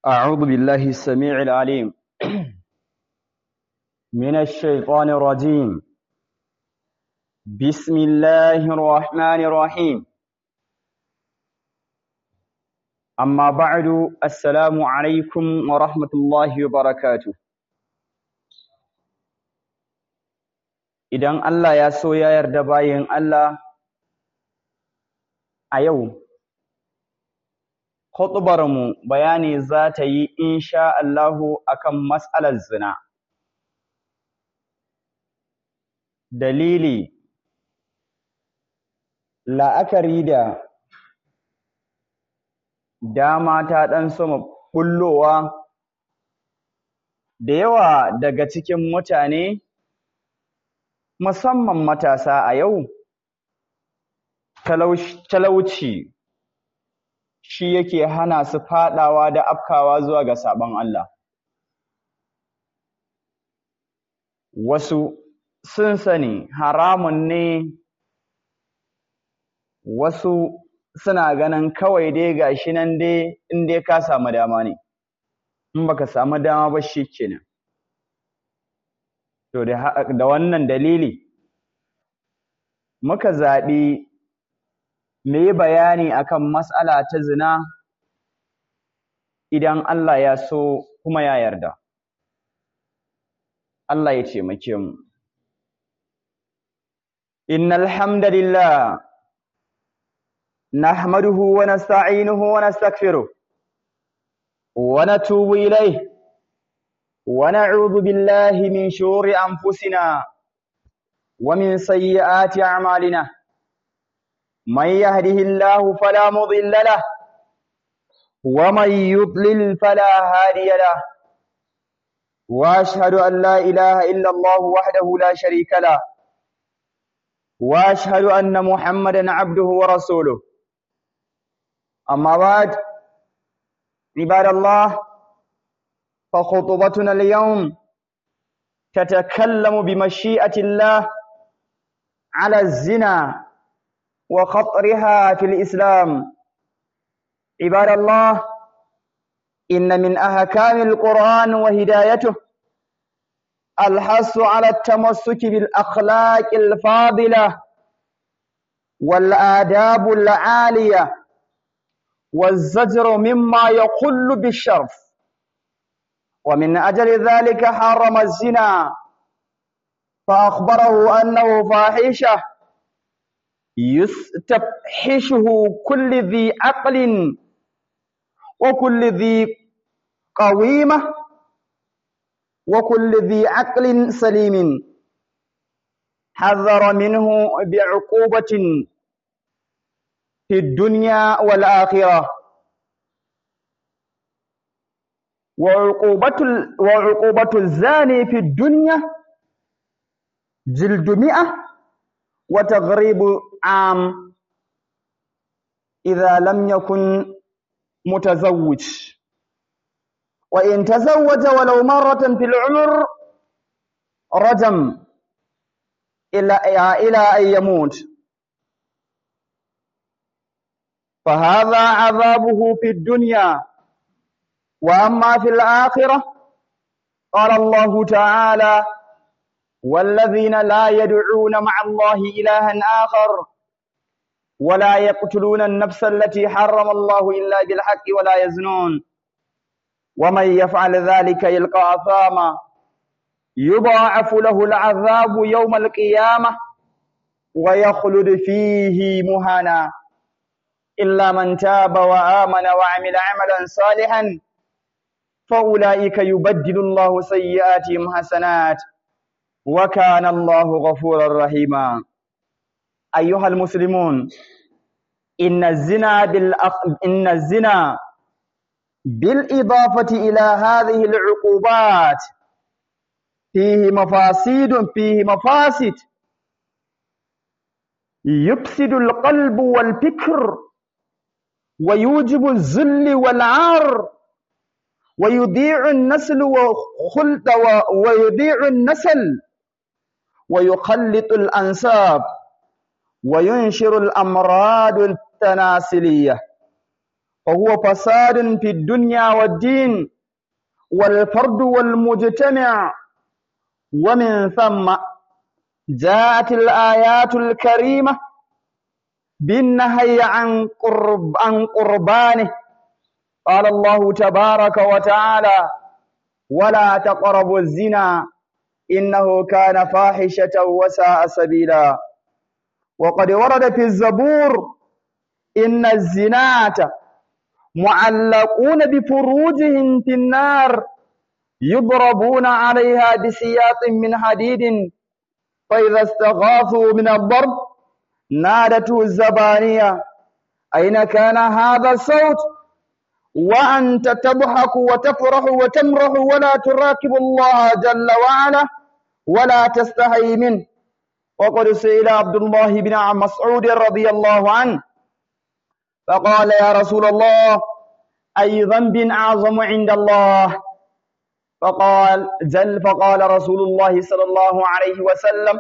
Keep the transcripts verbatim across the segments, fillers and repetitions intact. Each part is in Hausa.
أعوذ بالله السميع العليم من الشيطان الرجيم. بسم الله الرحمن الرحيم. أما بعد، السلام عليكم ورحمة الله وبركاته. Idan Allah ya so ya yarda bayin Allah, a yau khutbarmu bayani za ta yi insha Allahu akan mas'alar zina. Dalili la'akari da dama ta ɗan soma bullowa da yawa daga cikin mutane musamman matasa a yau, talauci shi yake hana su faɗawa da afkawa zuwa ga sabon Allah. Wasu sun sani haramun ne, wasu suna ganin kawai dai gashi nan dai in dai ka samu dama ne, in baka samu dama ba shi kenan. To da wannan dalili muka zaɓi mu yi bayani akan mas'ala ta zina idan Allah ya so kuma ya yarda. Allah ya taimake mu. Innal hamdalillah nahmaduhu wa nasta'inuhu wa nastaghfiruh wa natubu ilayh wa na'udhu billahi min shururi anfusina wa min sayyiati a'malina. من يهده الله فلا مضل له ومن يضلل فلا هادي له واشهد ان لا اله الا الله وحده لا شريك له واشهد ان محمدا عبده ورسوله. اما بعد، عباد الله، فخطبتنا اليوم تتكلم بمشيئة الله على الزنا وخطرها في الإسلام. عباد الله، إن من أحكام القرآن وهدايته الحث على التمسك بالأخلاق الفاضلة والآداب العالية والزجر مما يقل بالشرف، ومن أجل ذلك حرم الزنا فأخبره أنه فاحشة يستفحشه كل ذي عقل وكل ذي قويمة وكل ذي عقل سليم، حذر منه بعقوبة في الدنيا والآخرة. وعقوبة وعقوبة الزاني في الدنيا جلد مئة وتغريب عام إذا لم يكن متزوج، وإن تزوج ولو مرة في العمر رجم إلى إلى أن يموت، فهذا عذابه في الدنيا. وأما في الآخرة قال الله تعالى: والذين لا يدعون مع الله إلها آخر ولا يقتلون النفس التي حرم الله إلا بالحق ولا يزنون ومن يفعل ذلك يلقى أثاما يضاعف له العذاب يوم القيامة ويخلد فيه مهانا إلا من تاب وآمن وعمل عملا صالحا فأولئك يبدل الله سيئاتهم حسنات وكان الله غفورا رحيما. أيها المسلمون، إن الزنا بالأخ... إن الزنا بالإضافة إلى هذه العقوبات فيه مفاسد فيه مفاسد يفسد القلب والفكر ويوجب الذل والعار ويضيع النسل وخلط ويضيع النسل ويخلط الأنساب وينشر الأمراض التناسلية فهو فساد في الدنيا والدين والفرد والمجتمع. ومن ثم جاءت الآيات الكريمة بالنهي عن قرب عن قربانه. قال الله تبارك وتعالى: ولا تقربوا الزنا إنه كان فاحشة وساء سبيلا. وقد ورد في الزبور: إن الزناة معلقون بفروجهم في النار يضربون عليها بسياط من حديد فإذا استغاثوا من الضرب نادته الزبانية أين كان هذا الصوت وأنت تضحك وتفرح وتمرح ولا تراقب الله جل وعلا ولا تستحي منه. وقد سئل عبد الله بن مسعود رضي الله عنه فقال: يا رسول الله أي ذنب أعظم عند الله؟ فقال جل فقال رسول الله صلى الله عليه وسلم: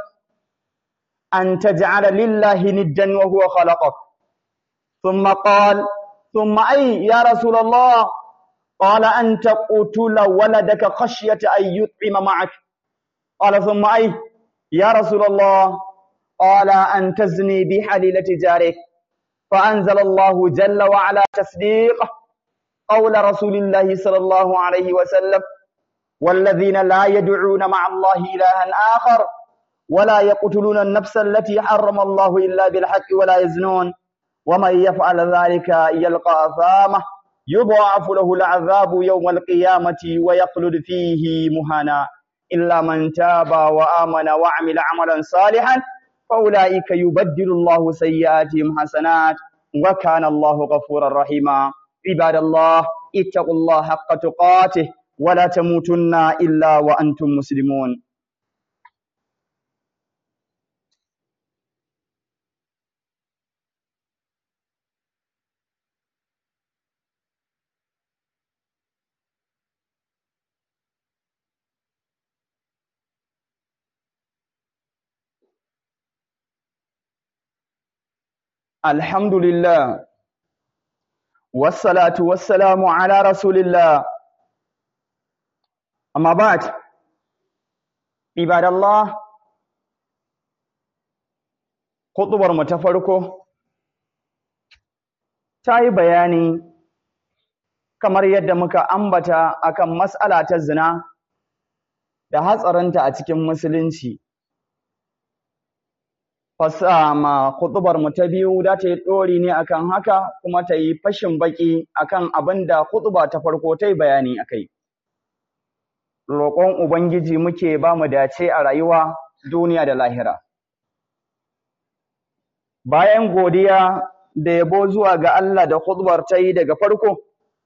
أن تجعل لله ندا وهو خلقك. ثم قال: ثم أي يا رسول الله؟ قال: أن تقتل ولدك خشية أن يطعم معك. قال: ثم أي يا رسول الله؟ قال: أن تزني بحليلة جارك. فأنزل الله جل وعلا تصديقه قول رسول الله صلى الله عليه وسلم: والذين لا يدعون مع الله إلها آخر ولا يقتلون النفس التي حرم الله إلا بالحق ولا يزنون ومن يفعل ذلك يلقى أثامه يضاعف له العذاب يوم القيامة ويخلد فيه مهانا إلا من تاب وآمن وعمل عملا صالحا فأولئك يبدل الله سيئاتهم حسنات وكان الله غفورا رحيما. عباد الله، اتقوا الله حق تقاته ولا تموتن إلا وأنتم مسلمون. الحمد لله والصلاة والسلام على رسول الله. أما بعد، عباد الله، خطبر متفرقه tayi bayani kamar yadda muka ambata akan mas'ala ta zina da hatsarinta a cikin musulunci. Fasama khutbar mu ta biyu da ta yi dori ne akan haka kuma ta yi fashin baki akan abinda khutba ta farko ta yi bayani akai. Roƙon Ubangiji muke ba mu dace a rayuwa duniya da lahira. Bayan godiya da yabo zuwa ga Allah da khutbar ta yi daga farko,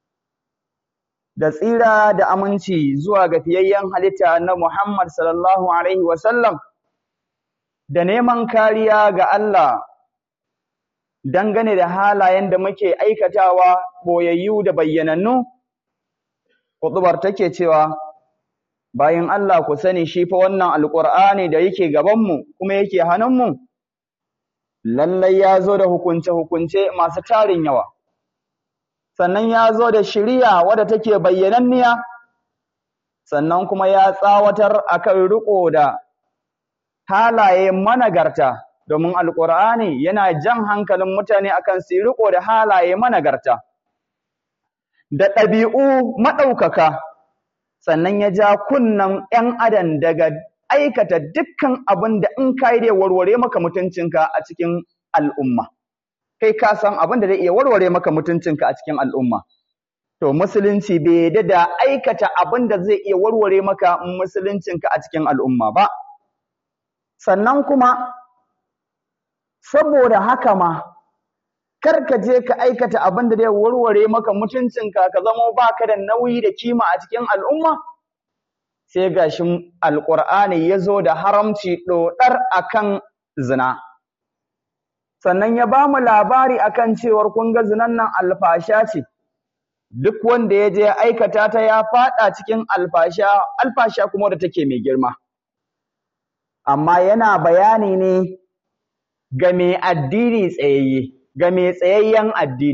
da tsira da aminci zuwa ga fiyayyen halitta na Muhammad sallallahu alaihi wasallam, da neman kariya ga Allah dangane da halayen da muke aikatawa boyayyu da bayyanannu, khutbar take cewa bayan Allah ku sani shi fa wannan alqur'ani da yake gabanmu kuma yake hannunmu lallai ya zo da hukunce-hukunce masu tarin yawa, sannan ya zo da shiriya wadda take bayyananniya, sannan kuma ya tsawatar akan riko da halaye managarta, domin alqur'ani yana jan hankalin mutane akan su riko da halaye managarta da ɗabi'u maɗaukaka, sannan ya ja kunnan ‘yan adam daga aikata dukkan abin da in ka yi da warware maka mutuncinka a cikin al'umma. Kai ka san abin da zai iya warware maka mutuncinka a cikin al'umma. To, musulunci bai yadda da aikata abin da zai iya warware maka musuluncinka a cikin al'umma ba. Sannan kuma, saboda haka ma, kar ka je ka aikata abin da zai warware maka mutuncinka ka zama ba ka da nauyi da kima a cikin al'umma, sai ga shi alƙur'ani ya zo da haramci ɗoɗar akan zina. Sannan ya ba mu labari akan cewar kun ga zinan nan alfasha ce, duk wanda ya je aikata ta ya faɗa cikin alfasha, alfasha kuma da take mai girma. Amma yana bayani ne ga mai addini tsayayye, ga mai tsayayyen addini,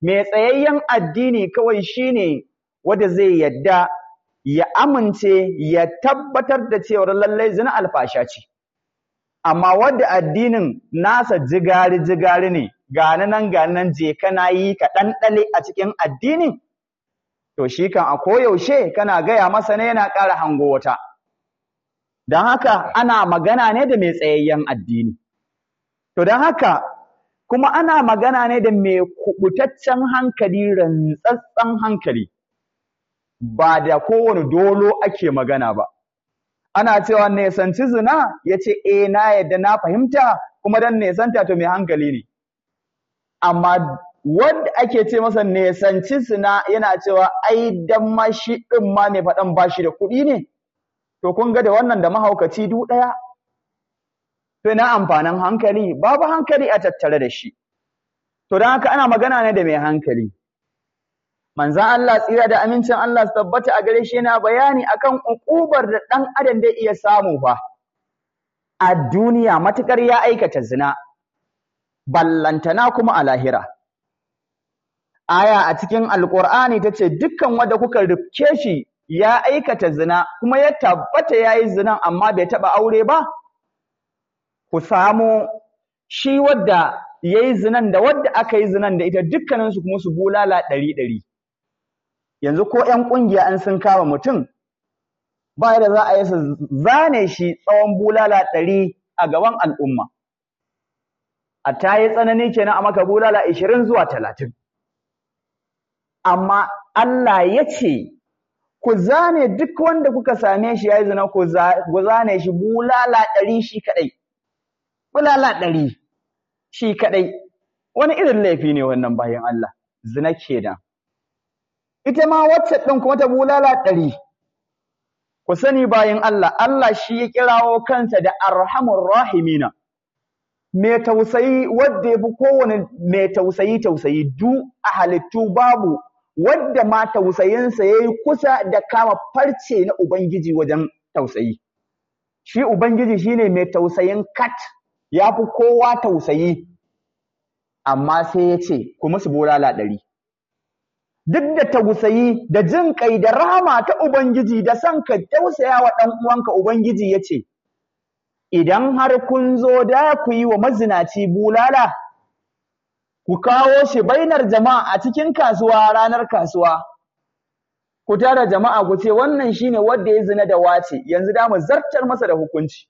mai tsayayyen addini kawai shine wanda zai yadda ya amince ya tabbatar da cewa lallai zina alfasha ce amma wanda addinin nasa jigari jigari ne gani nan gani nan je kana yi ka ɗanɗale a cikin addinin to shi kan a koyaushe kana gaya masa ne yana ƙara hango wata don haka ana magana ne da mai tsayayyen addini to don haka kuma ana magana ne da mai kubutaccen hankali rantsatsen hankali ba da kowane dolo ake magana ba ana cewa nesanci zina ya ce eh na yadda na fahimta kuma dan nesanta to mai hankali ne amma wanda ake ce masa nesanci zina yana cewa ai dan ma shi din ma mai faɗan ba shi da kuɗi ne to kun ga da wannan da mahaukaci du ɗaya to ina amfanin hankali babu hankali a tattare da shi to don haka ana magana ne da mai hankali manzan Allah tsira da amincin Allah su tabbata a gare shi yana bayani akan uƙubar da ɗan adam zai iya samu fa a duniya matukar ya aikata zina ballantana kuma a lahira aya a cikin alƙur'ani ta ce dukkan wanda kuka rifke shi ya aikata zina kuma ya tabbata ya yi zinan amma bai taɓa aure ba ku samu shi wadda ya yi zinan da wadda aka yi zinan da ita dukkaninsu kuma su bulala ɗari ɗari yanzu ko ‘yan ƙungiya an sun kama mutum ba da za a yi su zane shi tsawon bulala ɗari a gaban al'umma a ta yi tsanani kenan a maka bulala ishirin zuwa talatin amma Allah ya ce ku zane duk wanda kuka same shi ya yi zina ku zane shi bulala ɗari shi kaɗai bulala ɗari shi kaɗai wani irin laifi ne wannan bayan Allah zina kenan ita ma wacce ɗin kuma ta bulala ɗari ku sani bayan Allah Allah shi ya kirawo kansa da arhamur rahimina mai tausayi wadda ya fi kowane mai tausayi tausayi du a halittu babu wadda ma tausayinsa ya yi kusa da kama farce na Ubangiji wajen tausayi shi Ubangiji shine mai tausayin kat ya fi kowa tausayi amma sai ya ce ku musu bulala ɗari duk da tausayi da jin kai da rahama ta Ubangiji da son ka tausaya wa ɗan uwanka Ubangiji ya ce idan har kun zo da ku yi wa mazinaci bulala ku kawo shi bainar jama'a a cikin kasuwa ranar kasuwa ku tara jama'a ku ce wannan shine wanda ya zina da wace yanzu da mu zartar masa da hukunci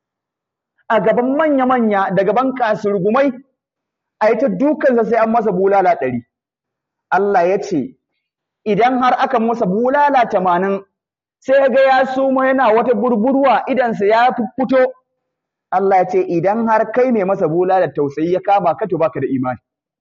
a gaban manya manya da gaban kasurgumai a yi ta dukansa sai an masa bulala ɗari Allah ya ce idan har aka masa bulala tamanin sai ga ya suma yana wata burburwa idansa ya fito Allah ya ce idan har kai mai masa bulala tausayi ya kama ka to baka da imani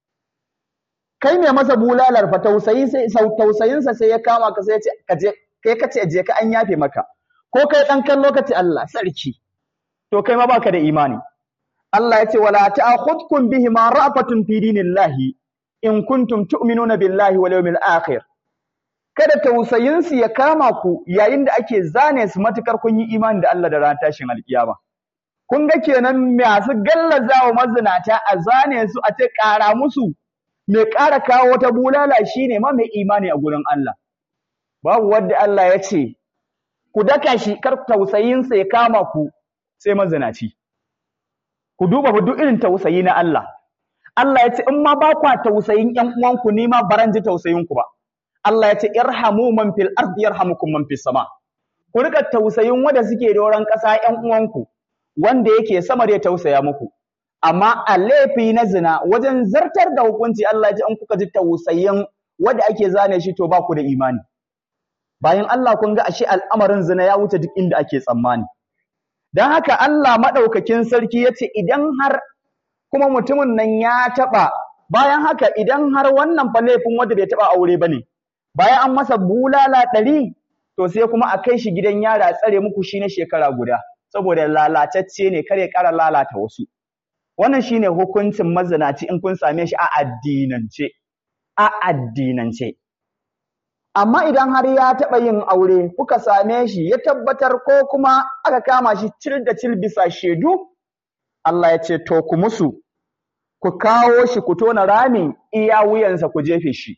kai mai masa bulalar fa tausayi sai tausayinsa sai ya kama ka sai ya ce ka je kai ka ce je ka an yafe maka ko kai dan kan lokaci Allah sarki to kai ma baka da imani Allah ya ce wala ta'khudkum bihima ra'fatun fi dinillahi in kuntum tu'minuna billahi wal yawmil akhir kada tausayinsu ya kama ku yayin da ake zane su matukar kun yi imani da Allah da ran tashin alkiyama kun ga kenan masu gallazawa mazinata a zane su a ce ƙara musu mai ƙara kawo wata bulala shine ma mai imani a gurin Allah babu wanda Allah ya ce ku daka shi kar tausayinsa ya kama ku sai mazinaci ku duba duk irin tausayi na Allah Allah ya ce in ma ba kwa tausayin ƴan uwanku ni ma baran ji tausayin ku ba Allah ya ce irhamu man fil ardi yarhamukum man fis sama ku rika tausayin wanda suke doron ƙasa ƴan uwanku wanda yake sama da ya tausaya muku amma a laifi na zina wajen zartar da hukunci Allah ya ce in kuka ji tausayin wanda ake zane shi to ba ku da imani bayan Allah kun ga ashe al'amarin zina ya wuce duk inda ake tsammani dan haka Allah madaukakin sarki yace idan har kuma mutumin nan ya taba bayan haka idan har wannan fa laifin wanda bai taba aure bane bayan an masa bulala ɗari to sai kuma a kai shi gidan yara a tsare muku shi na shekara guda saboda lalatacce ne kare ƙara lalata wasu wannan shine hukuncin mazinaci in kun same shi a addinance a addinance amma idan har ya taɓa yin aure kuka same shi ya tabbatar ko kuma aka kama shi cil da cil bisa shaidu Allah ya ce to ku musu ku kawo shi ku tona ramin iya wuyansa ku jefe shi.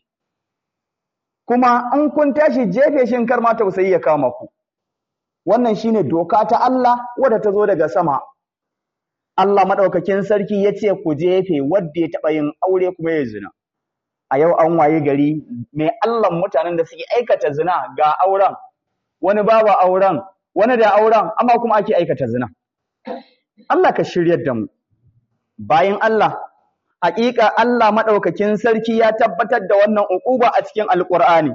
Kuma in kun tashi jefe shi kar ma tausayi ya kama ku. Wannan shine doka ta Allah wadda ta zo daga sama. Allah madaukakin sarki ya ce ku jefe wanda ya taɓa yin aure kuma ya zina. A yau an waye gari mai Allah mutanen da suke aikata zina ga auren, wani babu auren, wani da auren, amma kuma ake aikata zina. Allah ka shiryar da mu. Bayan Allah, haƙiƙa Allah madaukakin sarki ya tabbatar da wannan uquba a cikin Alƙur'ani.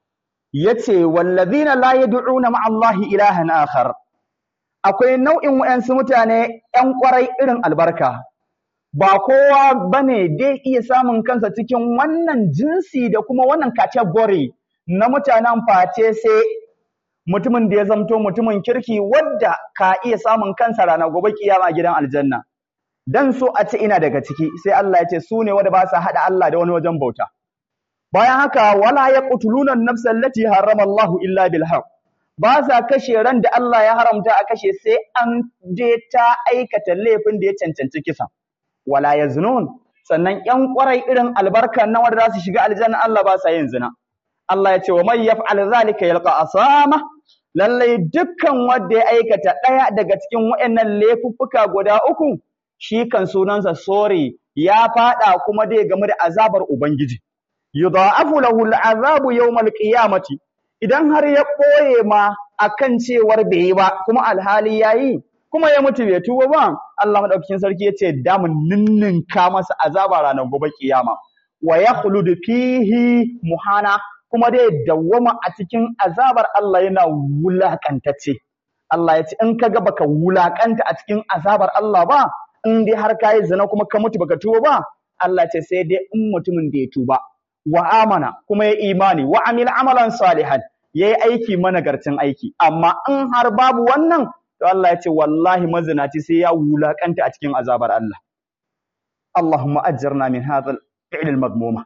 Yace wallazina la yad'una ma'a Allahi ilahan akhar. Akwai nau'in wayansu mutane ƴan ƙwarai irin albarka. Ba kowa bane dai iya samun kansa cikin wannan jinsi da kuma wannan category na mutanen face sai mutumin da ya zamto mutumin kirki wadda ka iya samun kansa ranar gobe kiyama gidan aljanna. Dan so a ce ina daga ciki sai Allah ya ce su ne wanda ba sa hada Allah da wani wajen bauta. Bayan haka wala yaqtuluna an-nafsa allati harrama Allahu illa bil haqq. Ba sa kashe ran da Allah ya haramta a kashe sai an je ta aikata laifin da ya cancanci kisa. Wala yaznun, sannan ƴan ƙwarai irin albarkan nan wanda za su shiga aljanna Allah ba sa yin zina. Allah ya ce wa may yaf'al zalika yalqa asama. Lallai dukkan wanda ya aikata ɗaya daga cikin waɗannan laifuffuka guda uku shi kan sunansa sori ya fada kuma dai game da azabar ubangiji. Yudha'afu lahu al'azabu yawmal qiyamati. Idan har ya ɓoye ma akan cewar bai yi ba kuma alhali yayi kuma ya mutu bai tuba ba, Allah madaukakin sarki yace da mun ninninka masa azaba ranar gobe kiyama. Wa yakhludu fihi muhana, kuma dai dawwama a cikin azabar Allah yana wulakantacce. Allah yace in kaga baka wulakanta a cikin azabar Allah ba, in dai har kayi zina kuma ka mutu baka tuba ba, Allah ce sai dai in mutumin da ya tuba. Wa amana, kuma ya imani, wa amila amalan salihan, yayi aiki managarcin aiki. Amma in har babu wannan, to Allah ya ce wallahi mazinaci sai ya wulakanta a cikin azabar Allah. Allahumma ajirna min hadha al-fi'l al-madmuma.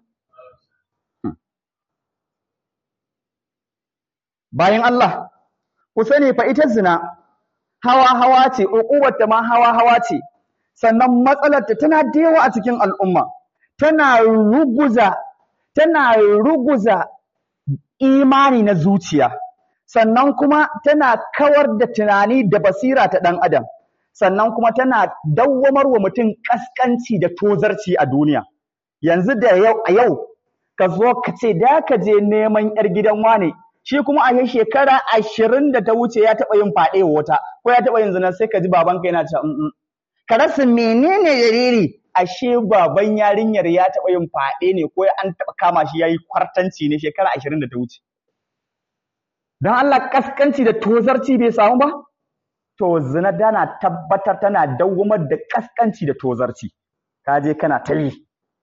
Bayan Allah, ku sani fa ita zina hawa hawa ce, uqubarta ma hawa hawa ce. Sannan matsalarta tana da yawa a cikin al'umma. Tana ruguza tana ruguza imani na zuciya. Sannan kuma tana kawar da tunani da basira ta ɗan adam. Sannan kuma tana dawwamar wa mutum ƙasƙanci da tozarci a duniya. Yanzu da yau a yau ka zo ka ce da ka je neman ƴar gidan wane, shi kuma a shekara ashirin da ta wuce ya taɓa yin faɗe wa wata ko ya taɓa yin zina, sai ka ji babanka yana cewa mm ka rasa menene dalili, ashe baban yarinyar ya taɓa yin faɗe ne ko an taɓa kama shi yayi kwartanci ne shekara ashirin da ta wuce. Dan Allah kaskanci da tozarci bai samu ba? To zina dana tabbatar tana dawwamar da kaskanci da tozarci. Ka je kana ta yi.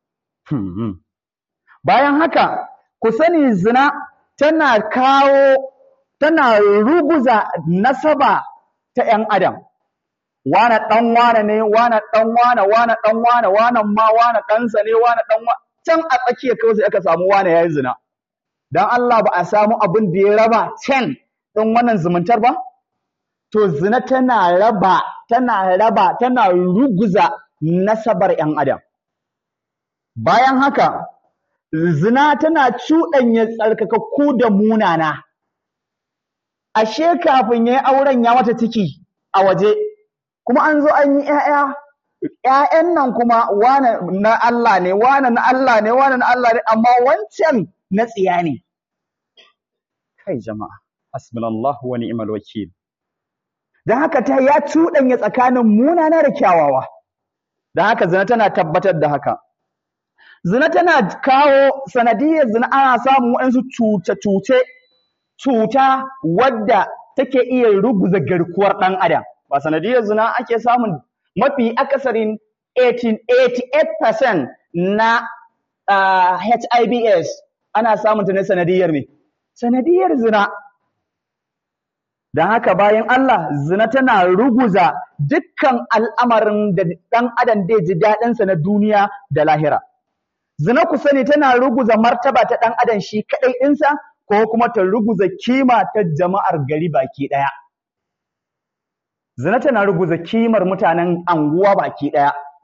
Bayan haka ku sani zina tana kawo tana ruguza nasaba ta ‘yan adam. Wane ɗan wane ne, wane ɗan wane, wane ɗan wane, wane ma wane ɗansa ne, wane ɗan wane. Can a tsakiyar kawai sai aka samu wane ya yi zina. Don Allah ba a samu abin da ya raba can ɗin wannan zumuntar ba? To zina tana raba, tana raba, tana ruguza nasabar ‘yan adam. Bayan haka, zina tana cuɗanya tsarkakakku da munana. Ashe kafin ya yi auren ya mata ciki a waje, kuma an zo an yi ‘ya'ya, ‘ya'yan nan kuma wane na Allah ne, wane na Allah ne, wane na Allah ne, amma wancan na tsiya ne. Kai jama'a, hasbunallahu wa ni'mal wakil. Don haka ta ya cuɗanya tsakanin munana da kyawawa. Don haka zina tana tabbatar da haka. Zina tana kawo sanadiyar zina ana samun waɗansu cuce-cuce, cuta wadda take iya ruguza garkuwar ɗan adam. Ba sanadiyar zina ake samun mafi akasarin eighty-eight percent na uh, H I V S ana samun ta ne sanadiyar ne? Sanadiyar zina. Don haka bayan Allah, zina tana ruguza dukkan al'amarin da ɗan adam zai ji daɗinsa na duniya da lahira. Zina ku sani tana ruguza martaba ta ɗan adam shi kaɗai ɗinsa ko kuma ta ruguza kima ta jama'ar gari baki ɗaya. Zina tana ruguza kimar mutanen anguwa baki ɗaya.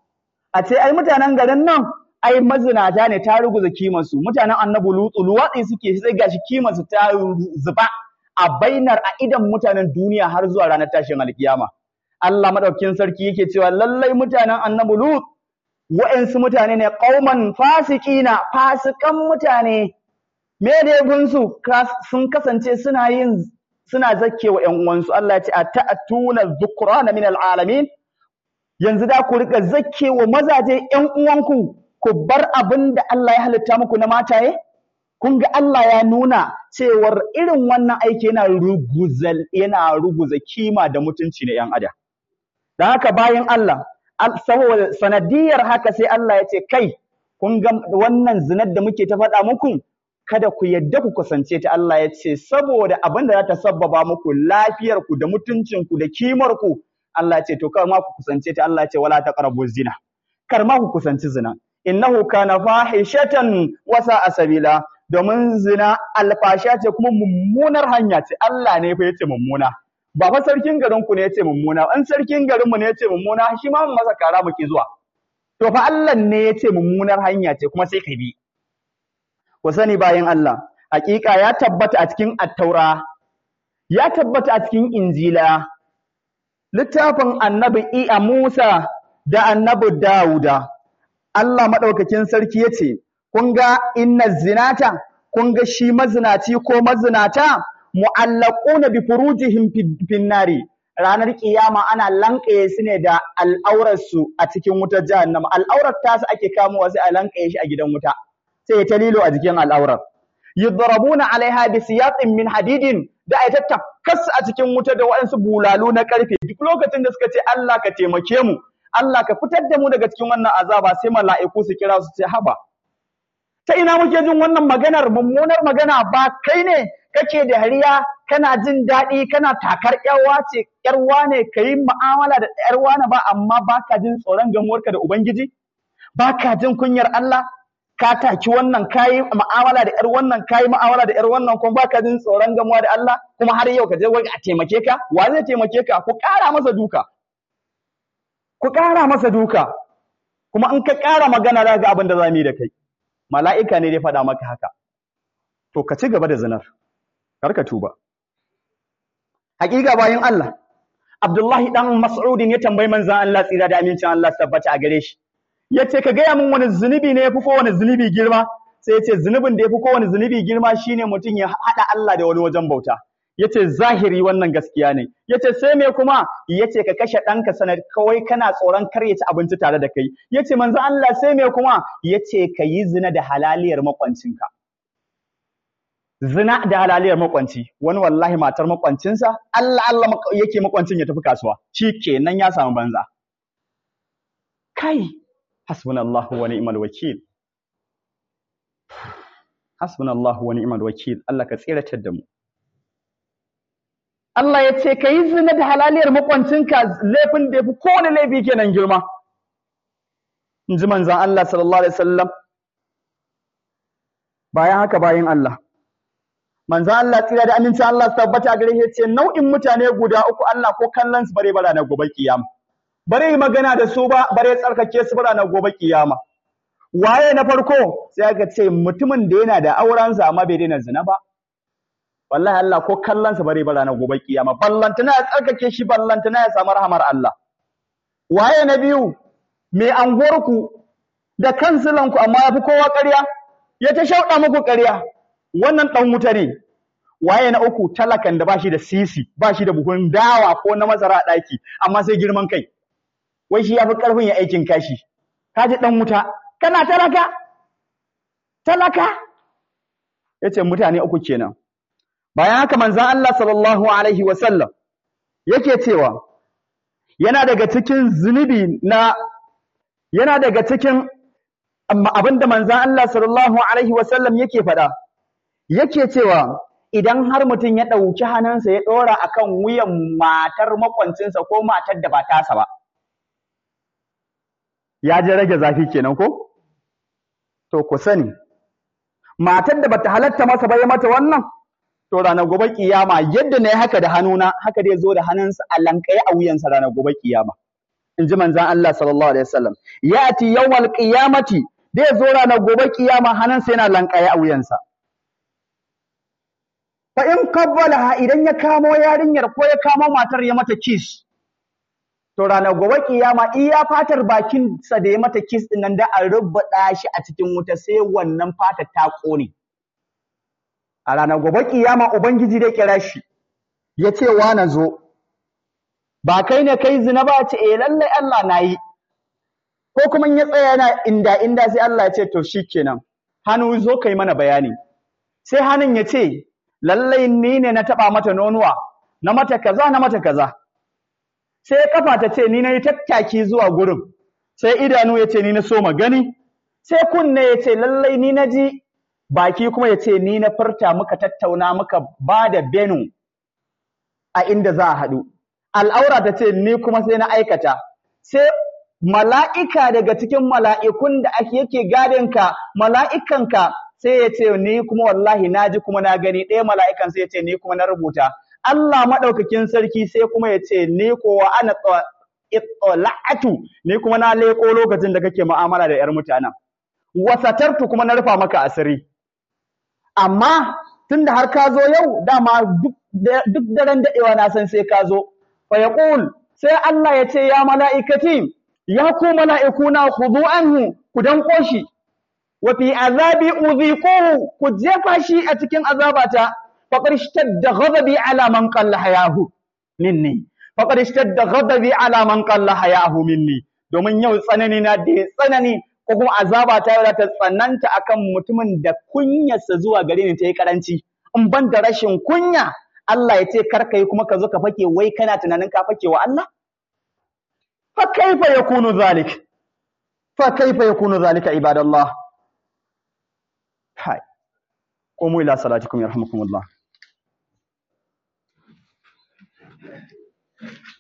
a ce ai mutanen garin nan ai mazinata ne ta ruguza kimansu mutanen annabi lutu luwatsi suke sai gashi kimansu ta zuba a bainar a idan mutanen duniya har zuwa ranar tashin alkiyama Allah madaukakin sarki yake cewa lallai mutanen annabi lut wa'ansu mutane ne qauman fasiqina fasikan mutane me da yabunsu sun kasance suna yin suna zakkewa ƴan uwansu Allah ya ce ata'tuna dhukrana min alalamin yanzu da ku rika zakkewa mazaje ƴan uwanku ku bar abin da Allah ya halitta muku na mataye kun ga Allah ya nuna cewar irin wannan aiki yana ruguza yana ruguza kima da mutunci na ƴan adam dan haka bayan Allah saboda sanadiyar haka sai Allah ya ce kai kun ga wannan zinar da muke ta faɗa muku kada ku yadda ku kusance ta Allah ya ce saboda abin da za ta sabbaba muku lafiyar ku da mutuncin ku da kimar ku Allah ya ce to kar ma ku kusance ta Allah ya ce wala taqrabu zina kar ma ku kusanci zina innahu kana fahishatan wa sa'a sabila domin zina alfasha ce kuma mummunar hanya ce Allah ne fa yace mummuna ba fa sarkin garin ku ne yace mummuna an sarkin garin mu ne yace mummuna shi ma mun masa kara muke zuwa to fa Allah ne yace mummunar hanya ce kuma sai ka bi ku sani bayan Allah hakika ya tabbata a cikin at-taura ya tabbata a cikin injila littafin annabi Iya Musa da annabi Dawuda Allah madaukakin sarki yace kun ga inna zinata kun ga shi mazinaci ko mazinata mu'allaquna bi furujihim fin nari ranar kiyama ana lankaye su ne da al'aurar su a cikin wutar jahannama al'aurar ta su ake kamowa sai a lankaye shi a gidan wuta sai ta lilo a jikin al'aurar yudrabuna alaiha bi siyatin min hadidin da ai ta takkas a cikin wuta da waɗansu bulalu na karfe duk lokacin da suka ce Allah ka taimake mu Allah ka fitar da mu daga cikin wannan azaba sai mala'iku su kira su ce haba ta ina muke jin wannan maganar mummunar magana ba kai ne kake da hariya kana jin daɗi kana takar ƴarwa ce ƴarwa ne kayi mu'amala da ƴarwa na ba amma baka jin tsoron gamuwarka da ubangiji baka jin kunyar Allah ka taki wannan kayi mu'amala da ƴar wannan kayi mu'amala da ƴar wannan kuma baka jin tsoron gamuwa da Allah kuma har yau ka je wai a taimake ka wa zai taimake ka ku ƙara masa duka ku ƙara masa duka kuma in ka ƙara magana za ga abin da za mu yi da kai mala'ika ne dai faɗa maka haka to ka ci gaba da zinar kar ka tuba hakika bayan Allah Abdullahi dan Mas'ud ya tambayi manzon Allah tsira da amincin Allah tabbata a gare shi yace ka gaya min wani zunubi ne yafi kowane zunubi girma sai yace zunubin da yafi kowane zunubi girma shine mutum ya hada Allah da wani wajen bauta yace zahiri wannan gaskiya ne yace sai me kuma yace ka kashe danka sanar kawai kana tsoron kar ya ci abinci tare da kai yace manzo Allah sai me kuma yace ka yi zina da halaliyar makwancinka zina da halaliyar makwanci wani wallahi matar makwancinsa Allah Allah yake makwancin ya tafi kasuwa shikenan ya samu banza kai hasbunallahu wa ni'mal wakil hasbunallahu wa ni'mal wakil Allah ka tsiratar da mu Allah ya ce ka yi zina da halaliyar makwancinka laifin da ya fi kowane laifi kenan girma in ji manzan Allah sallallahu alaihi wasallam bayan haka bayan Allah manzan Allah tsira da amincin Allah tabbata gare shi ce nau'in mutane guda uku Allah ko kallon su bare bara na gobe kiyama bare magana da su ba bare tsarkake su bara na gobe kiyama waye na farko sai aka ce mutumin da yana da aurensa amma bai daina zina ba wallahi Allah ko kallonsa bare bara na gobe kiyama ballantana ya tsarkake shi ballantana ya samu rahamar Allah waye na biyu mai anguwarku da kansilanku amma yafi kowa ƙarya ya ta shauɗa muku ƙarya wannan dan wuta ne waye na uku talakan da bashi da sisi bashi da buhun dawa ko na masara a ɗaki amma sai girman kai wai shi yafi ƙarfin ya aikin kashi kaji dan wuta kana talaka talaka yace mutane uku kenan bayan haka manzon Allah sallallahu alaihi wasallam yake cewa yana daga cikin zunubi na yana daga cikin abinda manzon Allah sallallahu alaihi wasallam yake faɗa yake cewa idan har mutum ya ɗauki hannunsa ya ɗora akan wuyan matar makwancinsa ko matar da ba tasa ba ya ji rage zafi kenan ko to ku sani matar da bata halatta masa ba ya mata wannan to ranar gobe kiyama yadda na yi haka da hannuna haka dai zo da hannunsa a lankaye a wuyansa ranar gobe kiyama inji manzon Allah sallallahu alaihi wasallam ya'ti yawmal qiyamati zai zo ranar gobe kiyama hannunsa yana lankaye a wuyansa fa in qabbalaha idan ya kamo yarinyar ko ya kamo matar ya mata kiss to ranar gobe kiyama iya fatar bakin sa da ya mata kiss din nan da an rubuta shi a cikin wuta sai wannan fatar ta kone a ranar gobe kiyama ubangiji dai kira shi yace wa na zo ba kai ne kai zina ba ce eh lalle Allah nayi ko kuma in ya tsaya yana inda inda sai Allah ya ce to shikenan hannu zo kai mana bayani sai hannun ya ce lalle ni ne na taba mata nonuwa na mata kaza na mata kaza sai kafa ta ce ni na yi tattaki zuwa gurin sai idanu ya ce ni na so magani sai kunne ya ce lalle ni na ji baki kuma ya ce ni na furta muka tattauna muka ba da benu a inda za a haɗu al'aura ta ce ni kuma sai na aikata sai mala'ika daga cikin mala'ikun da ake yake gadinka mala'ikanka sai ya ce ni kuma wallahi na ji kuma na gani ɗaya mala'ikan sai ya ce ni kuma na rubuta Allah maɗaukakin sarki sai kuma ya ce ni kowa ana la'atu ni kuma na leƙo lokacin da kake mu'amala da ‘yar mutanen wasatartu kuma na rufa maka asiri amma tunda har ka zo yau dama duk daren daɗewa na san sai ka zo fa yaqul sai Allah ya ce ya mala'ikati ya ku mala'ikuna khudu anhu ku danko shi wa fi azabi udhiquhu ku jefa shi a cikin azabata faqad ishtadda ghadabi ala man qalla hayahu minni faqad ishtadda ghadabi ala man qalla hayahu minni domin yau tsanani na da tsanani ko kuma azabata yau ta tsananta akan mutumin da kunyarsa zuwa gare ni ta yi karanci in ban da rashin kunya Allah ya ce kar kai kuma ka zo ka fake wai kana tunanin ka fake wa Allah fa kaifa yakunu zalik fa kaifa yakunu zalika ibadallah hai qumu ila salatikum yarhamukumullah